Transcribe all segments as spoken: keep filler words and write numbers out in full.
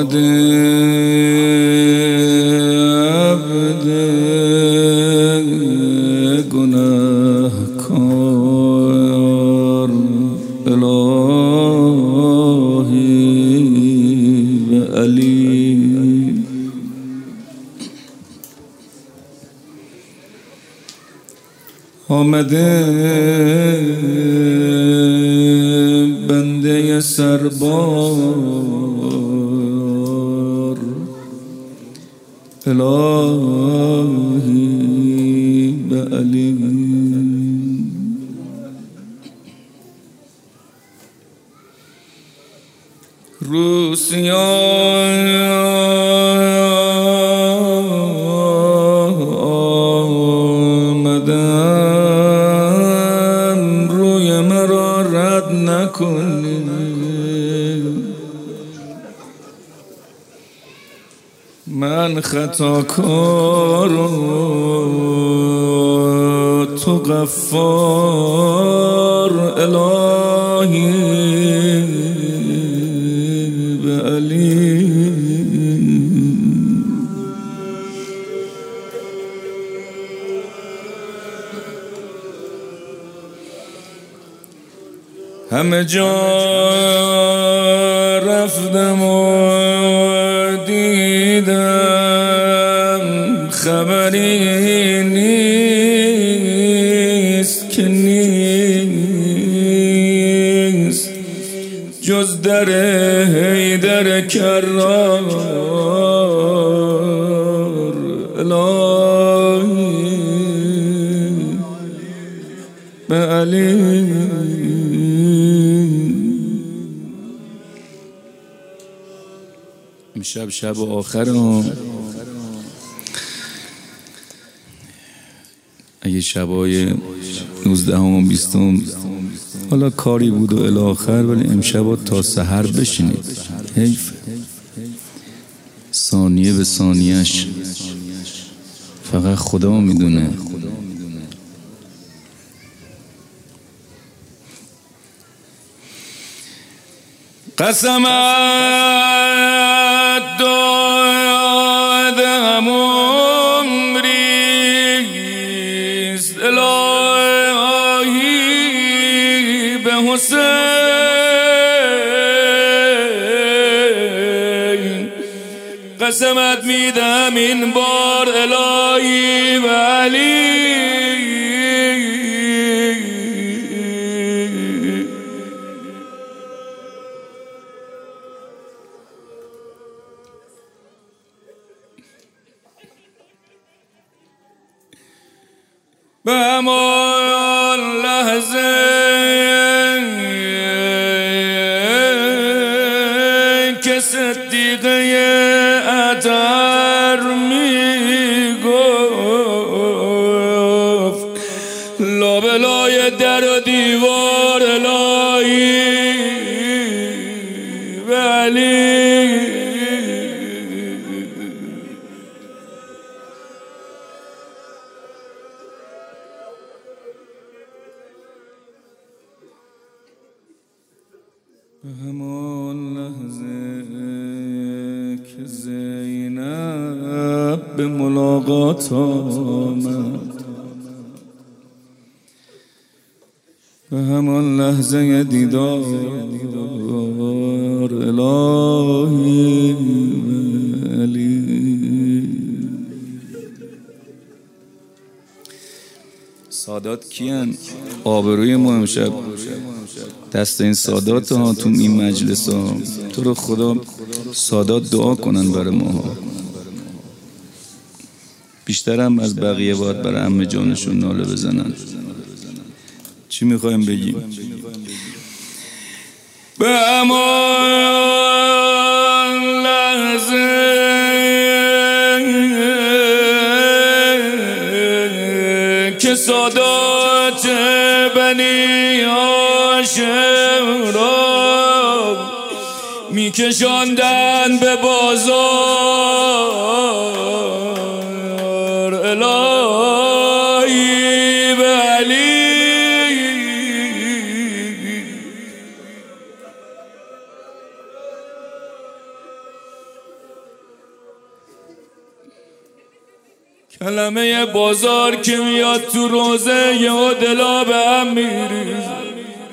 آمده عبد گناهکار الهی و علی، آمده بنده سربار الهی به علی، روسیا آمدن روی مرا رد نکنی، من خطاکار و تو غفار الهی به علی، همه جا رفتم و دیدم خبری نیست که نیست جز در حیدر کرار الهی به علی. امشب شب آخرم، اگه شبای نوزدهم و بیستم حالا کاری بود و الاخر، ولی امشب تا سحر بشینید، حیف ثانیه به ثانیهش فقط خدا میدونه. قسمت دادم عمریست الهی به حسین، قسمت میدم این بار الهی به علی، به همان لحظه که صدیقه اطهر می گفت لابلای در و دیوار الهی به علی، به همان لحظه که زینب به ملاقات آمد، به همان لحظه دیدار الهی علی. سادات کیان؟ آبروی ما امشب دست این سادات ها تو این مجلس ها. تو رو خدا سادات دعا کنن برای ما، بیشترم از بقیه باید برای عمه جانشون ناله بزنن. چی میخوایم بگیم؟ به امان لحظه که سادات بنی هاشم را میکشاندن به بازار الهی به علی، کلمه بازار که میاد تو روزه یه دلا به هم میریزه.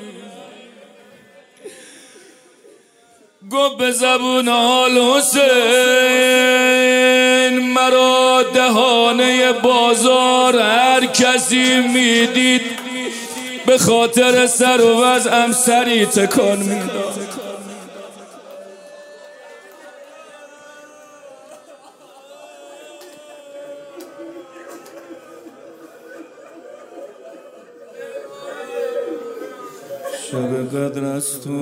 گفت به زبون حال حسین مرا دهانه بازار هر کسی میدید به خاطر سر و وضعم سری تکان میداد. شب قدر است تو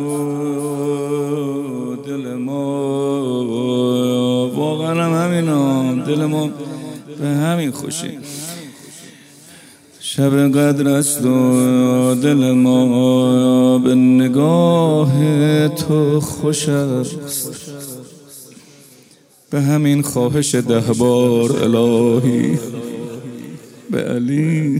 دل ما، واقعا هم همینام دل ما به همین خوشی. شب قدر است و دل ما به نگاه تو خوش است، به همین خواهش ده بار الهی به علی.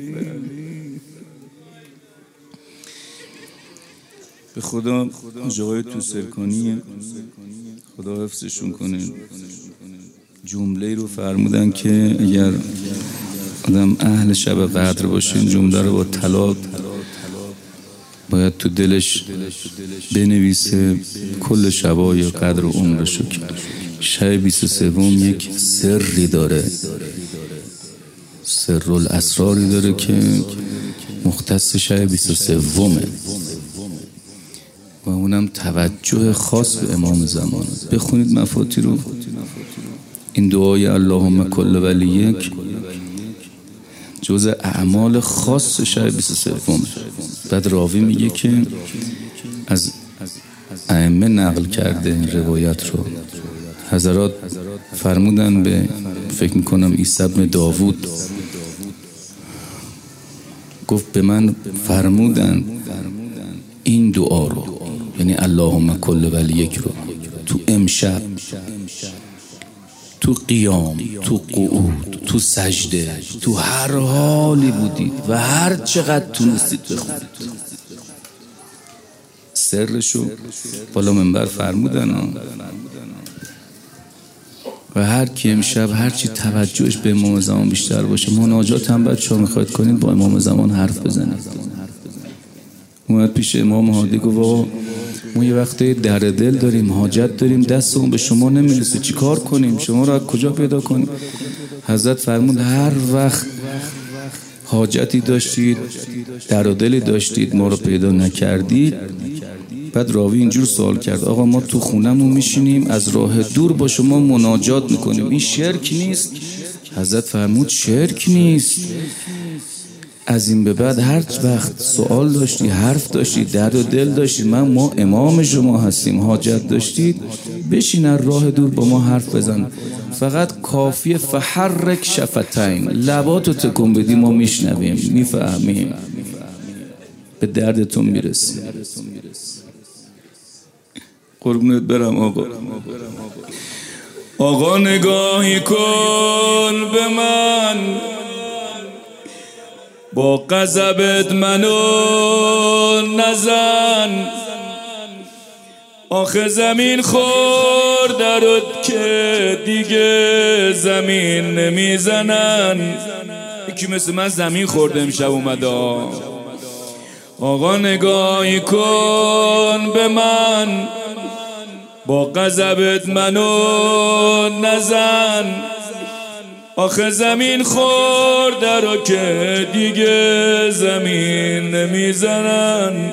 به خدا جای تو سرکانیه، خدا حفظشون کنه. جمله رو فرمودن که اگر آدم اهل شب قدر باشه این جمله رو با طلا باید تو دلش بنویسه کل شبای قدر و عمرشو. که شب بیست و سوم یک سری داره، سر الاسراری داره که مختص شب بیست و سومه و اونم توجه خاص به امام زمان. بخونید مفاتی رو. این دعای اللهم کل ولیک جزء اعمال خاص شب بیست و سوم. بعد راوی میگه که از ائمه نقل کرده این روایت رو. حضرات فرمودن به فکر میکنم عیسی بن داوود، گفت به من فرمودن این دعا رو، یعنی اللهم کل ولیک رو تو امشب، تو قیام، تو قعود، تو سجده، تو هر حالی بودید و هر چقدر تونستید بخونید. سرشو بالا منبر فرمودن و هر کی امشب هر چی توجهش به امام زمان بیشتر باشه، مناجات هم بچه ها میخواید کنید با امام زمان حرف بزنید. اومد پیش امام هادی گفت آقا ما یه وقته در دل داریم، حاجت داریم، دستمون به شما نمیرسه، چی کار کنیم؟ شما رو از کجا پیدا کنیم؟ حضرت فرمود هر وقت حاجتی داشتید، در دلی داشتید، ما رو پیدا نکردید. بعد راوی اینجور سوال کرد آقا ما تو خونمون میشینیم از راه دور با شما مناجات میکنیم، این شرک نیست؟ حضرت فرمود شرک نیست. از این به بعد هر وقت سوال داشتی، حرف داشتی، درد و دل داشتی، من ما امام شما هستیم، حاجت داشتید، بشین از راه دور با ما حرف بزن. فقط کافیه فحرک شفتین، لباتو تکون بدی، ما میشنویم، میفهمیم، به دردتون میرسیم. قربونت برم آقا. آقا نگاهی کن به من، با غضبت منو نزن، آخه زمین خوردرد که دیگه زمین نمیزنن. یکی مثل من زمین خورده امشب اومده. آقا نگاهی کن به من، با غضبت منو نزن، آخه زمین خورده رو که دیگه زمین نمیزنن.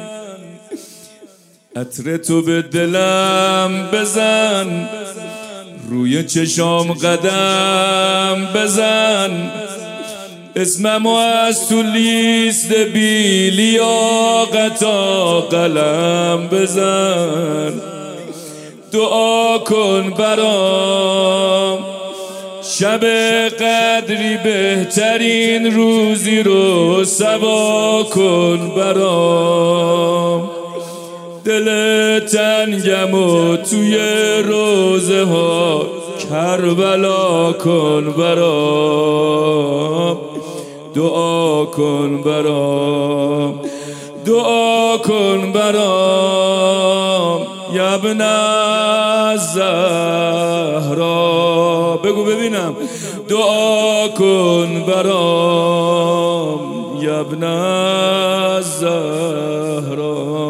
عطر تو به دلم بزن، روی چشام قدم بزن، اسممو از تو لیست بی لیاقتا قلم بزن. دعا کن برام شب قدری بهترین روزی رو سوا کن برام. دل تنگم و توی روزه ها کربلا کن برام. دعا کن برام، دعا کن برام. یا ابن الزهرا بگو ببینم دعا کن برام ابن الزهرا.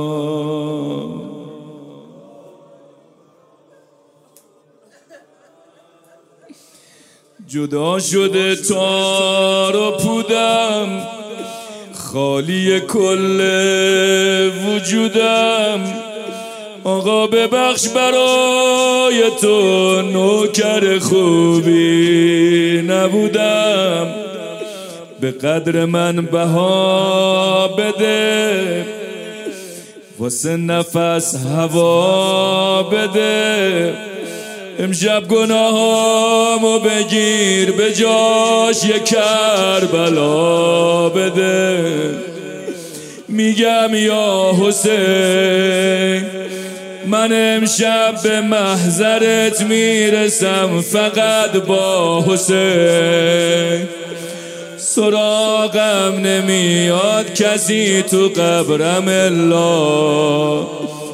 جدا شده تار و پودم، خالی کل وجودم، آقا ببخش برای تو نوکر خوبی نبودم، به قدر من بها بده، واسه نفس هوا بده، امشب گناهامو بگیر به جاش یه کربلا بده. میگم یا حسین من امشب به محضرت میرسم فقط با حسین، سراغم نمیاد کسی تو قبرم الا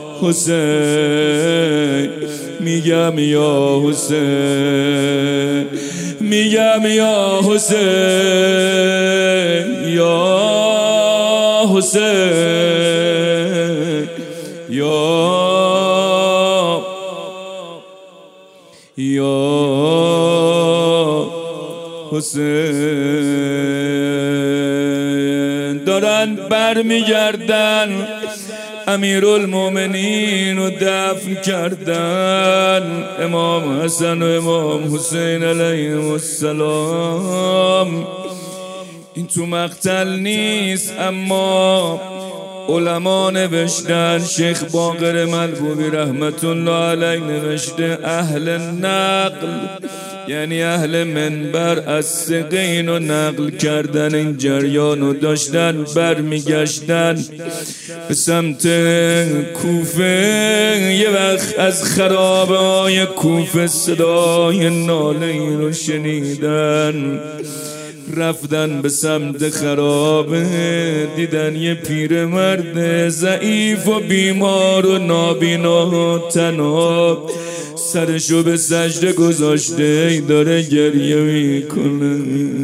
حسین. میگم یا حسین، میگم یا حسین، یا حسین، یا یا حسین. دارن برمیگردن امیرالمومنین رو دفن کردن، امام حسن و امام حسین علیهم السلام. این تو مقتل نیست اما علما نوشتن، شیخ باقر ملبوبی رحمت الله علیه نوشته اهل نقل یعنی اهل منبر از ثقه اینو نقل کردن، این جریانو داشتن برمیگشتن به سمت کوفه. یه وقت از خرابه های کوفه صدای ناله ای رو شنیدن، رفتن به سمت خرابه، دیدن یه پیرمرد ضعیف و بیمار و نابینا و تنها، سرشو به سجده گذاشته داره گریه میکنه.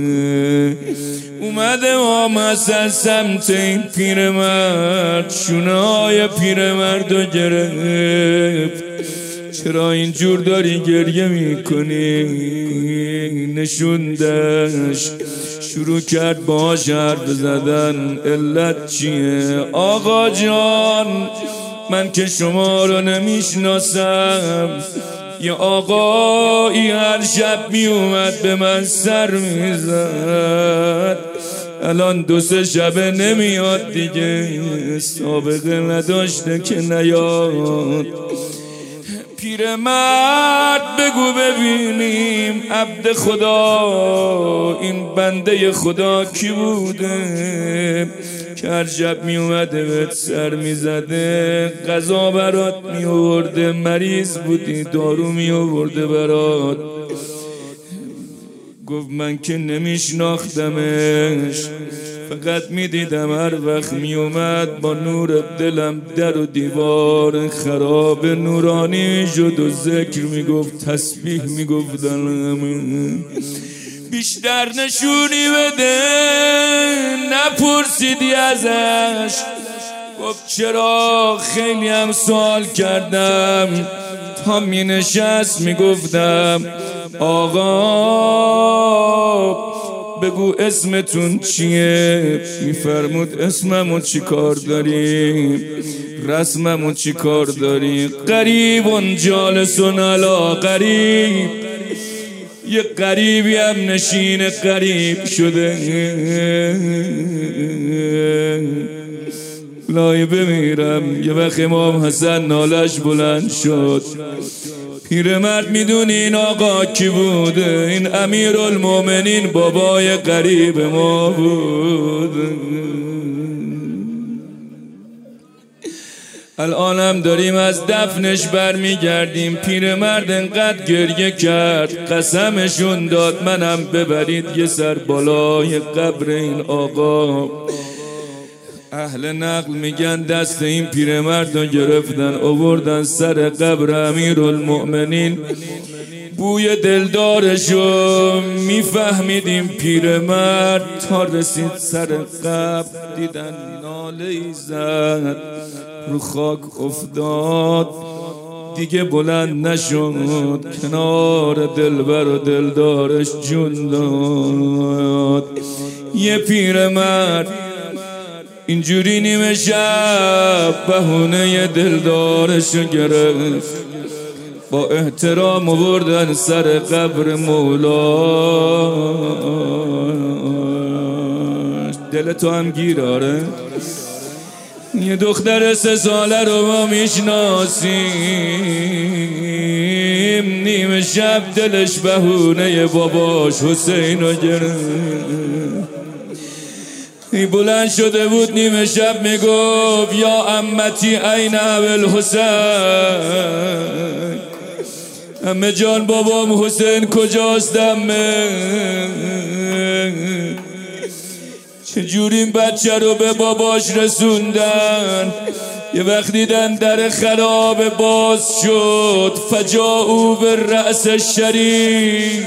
اومده امام حسن سمت این پیرمرد، شونه های پیرمرد رو گرفت. چرا اینجور داری گریه میکنی؟ نشوندش، شروع کرد باهاش حرف زدن. علت چیه؟ آقا جان من که شما رو نمیشناسم، یه آقایی هر شب میومد به من سر میزد، الان دو سه شبه نمیاد دیگه، سابقه نداشته که نیاد. پیرمرد بگو ببینیم عبد خدا این بنده خدا کی بوده که هر شب می اومده بهت سر می زده، غذا برات می آورده، مریض بودی دارو می آورده برات. گفت من که نمیشناختمش، فقط میدیدم هر وقت میومد با نور دلم در و دیوار خراب نورانی شد و ذکر میگفت، تسبیح میگفتن. بیشتر نشونی بده، نپرسیدی ازش. گفت چرا؟ خیلی هم سوال کردم، تا می نشست میگفتم آقا بگو اسمتون چیه؟ میفرمود اسممو چی کار داری؟ رسممو چی کار داری؟ قریبون جالسون علا قریب، یه قریبی هم نشین قریب شده. لای بمیرم. یه وقت امام حسن نالش بلند شد. پیرمرد میدونی این آقا کی بوده؟ این امیرالمومنین بابای قریب ما بود. الانم داریم از دفنش برمیگردیم. پیرمرد انقدر گریه کرد قسمشون داد منم ببرید یه سر بالای قبر این آقا. اهل نقل میگن دست این پیرمرد رو گرفتن آوردن سر قبر امیرالمؤمنین. بوی دلدارشو میفهمیدیم پیرمرد. تا رسید سر قبر دیدن ناله ای زد، رو خاک افتاد، دیگه بلند نشد. کنار دلبر و دلدارش جون داد. یه پیرمرد اینجوری نیمه شب بهونه دلدارشو گرفت، با احترام آوردن سر قبر مولاش. دل تو هم گیر آره؟ یه دختر سه ساله رو ما میشناسیم، نیمه شب دلش بهونه باباش حسین رو گرفت. این بلند شده بود نیمه شب میگفت یا امتی این اول حسین، امه جان بابام حسین کجاست امه؟ چجوری این بچه رو به باباش رسوندن؟ یه وقت دیدن در خراب باز شد، فجاؤوا بالرأس الشریف،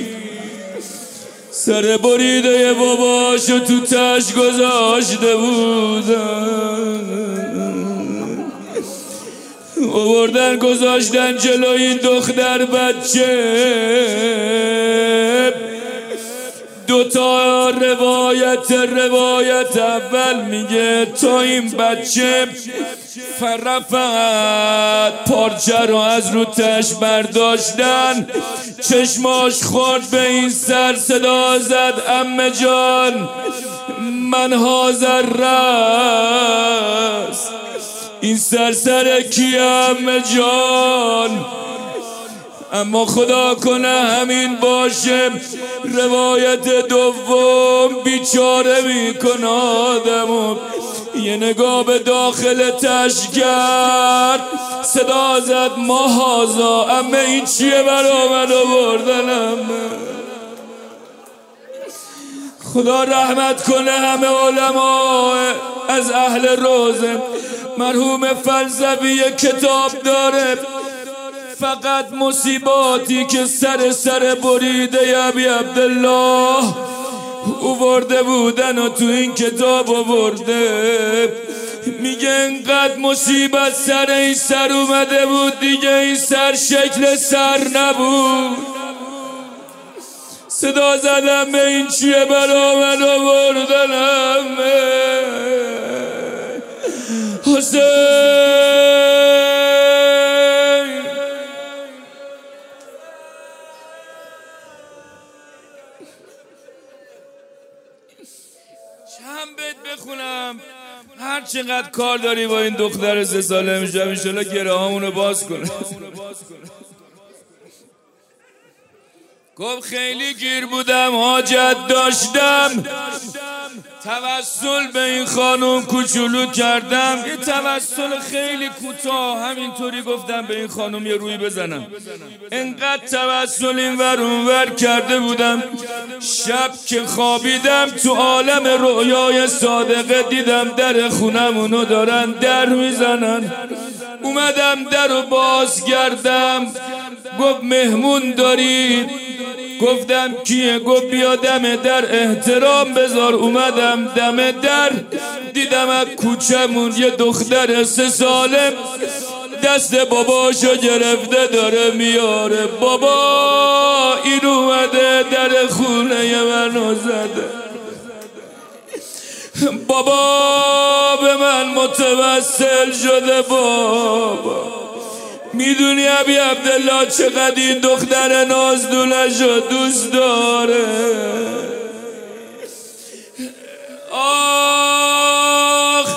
سر بریده باباشو تو تش گذاشته بودن. آوردن گذاشتن جلوی این دختر بچه. دوتا روایت روایت اول میگه تا این بچه فرفت پارچه رو از رو تش برداشتن، چشماش خورد به این سر، صدا زد عمه جان من حاضر رست. این سر سر کی عمه جان؟ اما خدا کنه همین باشه. روایت دوم بیچاره میکنه آدمو، یه نگاه به داخل تش کرد، صدا زد ما هازا امه این چیه برا من آوردن امه؟ خدا رحمت کنه همه علما از اهل روزه. مرحوم فلسفی کتاب داره فقط مصیباتی که سر سر بریده ابی عبدالله اوورده بودن و تو این کتاب اوورده. میگه انقدر مصیبت سر این سر اومده بود دیگه این سر شکل سر نبود. صدا زدم به این چیه برا من آوردنم حسین. چند بیت بخونم؟ هر چقدر کار داری با این دختر سه ساله میشم انشالله گره هامونو باز کنه. گفت خیلی گیر بودم حاجت داشتم، توسل به این خانم کوچولو کردم. یه توسل خیلی کوتاه همینطوری گفتم به این خانم یه روی بزنم. انقدر توسل این ور اون ور کرده بودم. شب که خوابیدم تو عالم رؤیای صادقه دیدم در خونمونو دارن در میزنن. اومدم در رو باز کردم، گفت مهمون دارید؟ گفتم کیه؟ گفت بیا دم در احترام بذار. اومدم دم در دیدم از کوچمون یه دختر سه ساله دست باباشو گرفته داره میاره. بابا این اومده در خونه منو زده، بابا به من متوسل شده. بابا میدونی ابی عبدالله چقدر این دختر نازدونشو دوست داره؟ آخ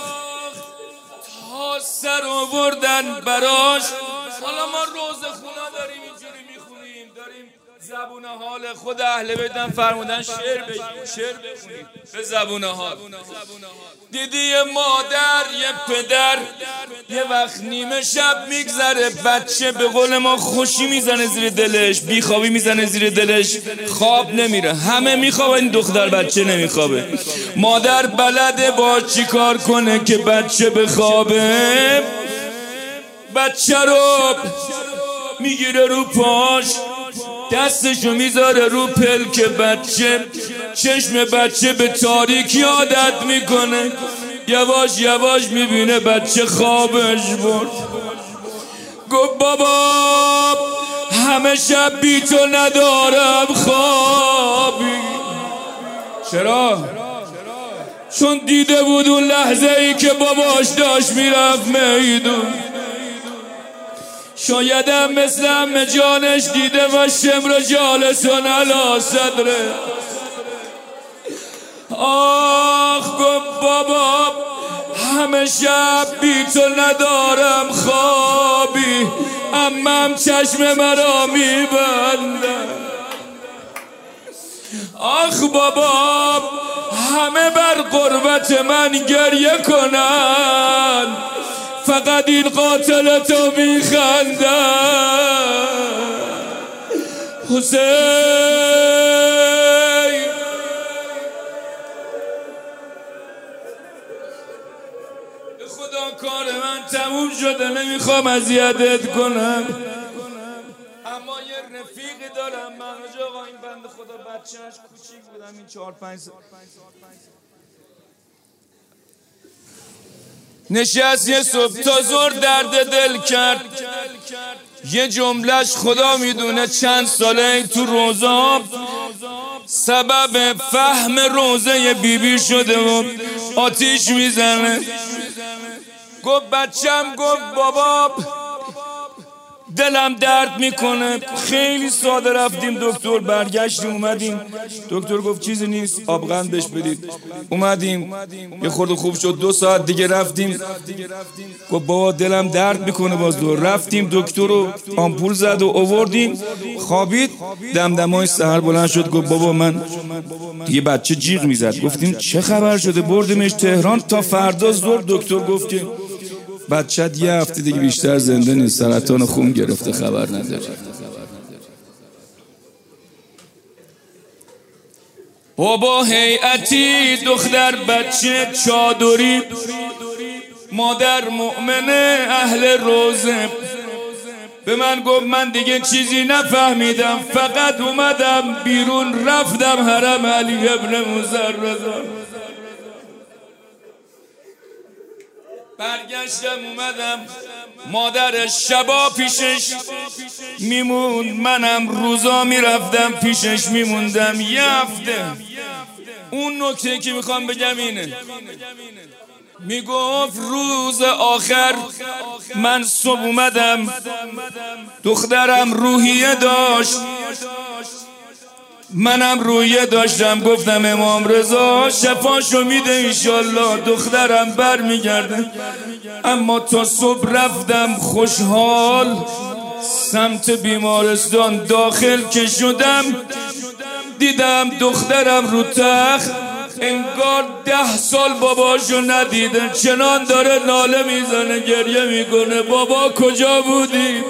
تا سر آوردن براش. حالا ما روزه خونه داریم اینجوری میخونیم، داریم زبون حال خود اهل بیتم فرمودن شعر بگیم، شعر بخونید به زبون حال. دیدی یه مادر یه پدر یه وقت نیمه شب میگذره، بچه به قول ما خوشی میزنه زیر دلش، بیخوابی میزنه زیر دلش، خواب نمیره، همه میخوابه این دختر بچه نمیخوابه. مادر بلده با چی کار کنه که بچه بخوابه، بچه رو میگیره رو پاش، دستشو میذاره رو پلک بچه، چشم بچه به تاریکی عادت میکنه، یواش یواش میبینه بچه خوابش برد. گفت بابا همه شب بی تو ندارم خوابی. چرا؟ چون دیده بود اون لحظه ای که باباش داشت میرفت میدون، شایدم مثل همه جانش دیده و شمر جالسون علا صدره. آخ گفت بابا همه شب بی تو ندارم خوابی، امم چشم مرا میبندم. آخ بابا همه بر قربت من گریه کنن، فقط این قاتل تو میخندن. حسین به خدا کار من تموم شده، نمیخوام اذیتت کنم، اما یه رفیقی دارم من و آقا این بنده خدا بچهش کوچیک بودم، این چهار پنج سال نشست یه صبح تا زور درد دل کرد، یه جملهش خدا میدونه چند ساله تو روزا سبب فهم روزه بیبی شده و آتیش میزنه. گفت بچم، گفت بابا دلم درد میکنه. خیلی ساده رفتیم دکتر، برگشتیم اومدیم، دکتر گفت چیزی نیست آبغن بهش بدید. اومدیم یه خورده خوب شد، دو ساعت دیگه رفتیم، گفت بابا دلم درد میکنه باز. دور رفتیم دکتر رو آمپول زد و آوردیم، خوابید. دمدمای سحر بلند شد گفت بابا من دیگه بچه جیغ میزد. گفتیم چه خبر شده؟ بردیمش تهران تا فردا ظهر. دکتر گفت که بچت یه هفته دیگه بیشتر زنده نیست، سرطان خون گرفته، خبر نداره. بابا هیئتی دختر بچه چادری، مادر مؤمنه اهل روزه. به من گفت من دیگه چیزی نفهمیدم، فقط اومدم بیرون رفتم حرم علی ابن مزرزا. برگشتم اومدم، مادرش شبا پیشش میمون، منم روزا میرفتم پیشش میموندم یه هفته. اون نکته که میخوام بگم اینه، میگفت روز آخر من صبح اومدم، دخترم روحیه داشت، منم رویه داشتم، گفتم امام رضا شفاشو میده انشالله دخترم بر میگرده. اما تا صبح رفتم خوشحال سمت بیمارستان، داخل که شدم دیدم دخترم رو تخت، انگار ده سال باباشو ندیده، چنان داره ناله میزنه گریه میکنه بابا کجا بودی؟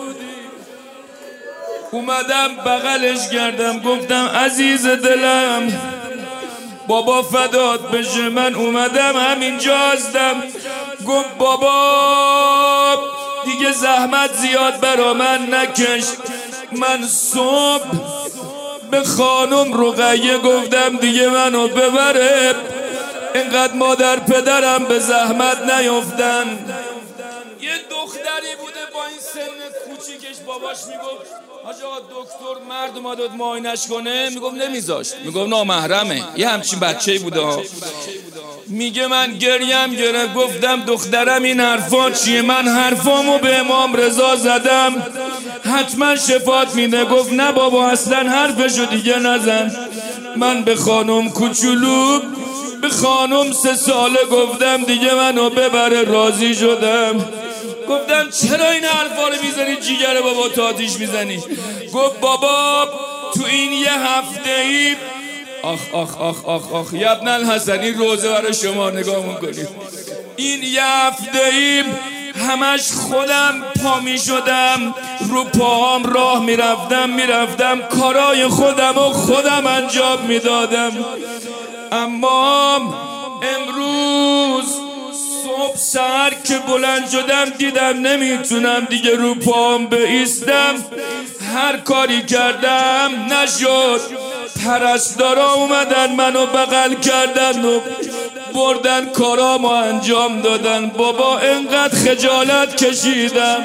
اومدم بغلش کردم، گفتم عزیز دلم بابا فدات بشه، من اومدم همینجا هستم. گفت بابا دیگه زحمت زیاد برا من نکش. من صبح به خانم رقیه گفتم دیگه منو ببره، اینقدر مادر پدرم به زحمت نیفتن. یه دختری بوده با این سن کوچیکش، باباش میگفت حاج آقا دکتر مرد ما داد معاینش کنه، میگم نمیذاشت، میگم نامحرمه. یه همچین بچه‌ای بوده ها. میگه من گریم گرفت، گفتم دخترم این حرفا چیه؟ من حرفامو به امام رضا زدم حتما شفات میده. گفت نه بابا اصلا حرفشو دیگه نزن. من به خانم کوچولو، به خانم سه ساله گفتم دیگه منو ببره، راضی شدم. گفتم چرا این حرفا رو میزنی جیگر بابا تو آتیش میزنی؟ گفت بابا تو این یه هفته ای آخ آخ آخ آخ آخ ابن الحسن این روزه برای شما نگاه میکنید. این یه هفته ای همش خودم پا می شدم رو پاهم راه می رفتم می رفتم کارای خودم و خودم انجام می دادم. اما امروز صبح سحر که بلند شدم دیدم نمیتونم دیگه رو پاهم بایستم. هر کاری کردم نشد. پرستارا اومدن منو بغل کردن و بردن کارامو انجام دادن. بابا انقدر خجالت کشیدم.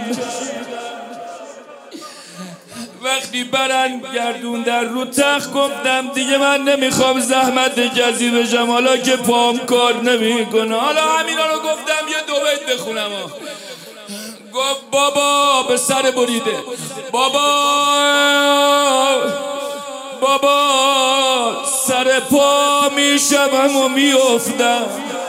وقتی برن گردوندن رو تخت گفتم دیگه من نمیخوام زحمت کسی بشم حالا که پام کار نمیکنه. حالا همینا رو گفتم یه دو بیت بخونم. گفت بابا به سر بریده بابا بابا سر پا میشم و میافتم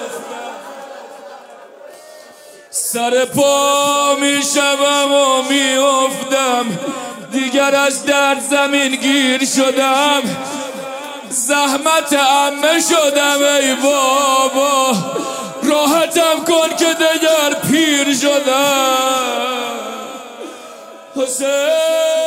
سر پا میشم و میافتم دیگر از در زمین گیر شدم. زحمت عمه شدم ای بابا راحتم کن که دیگر پیر شدم. حسین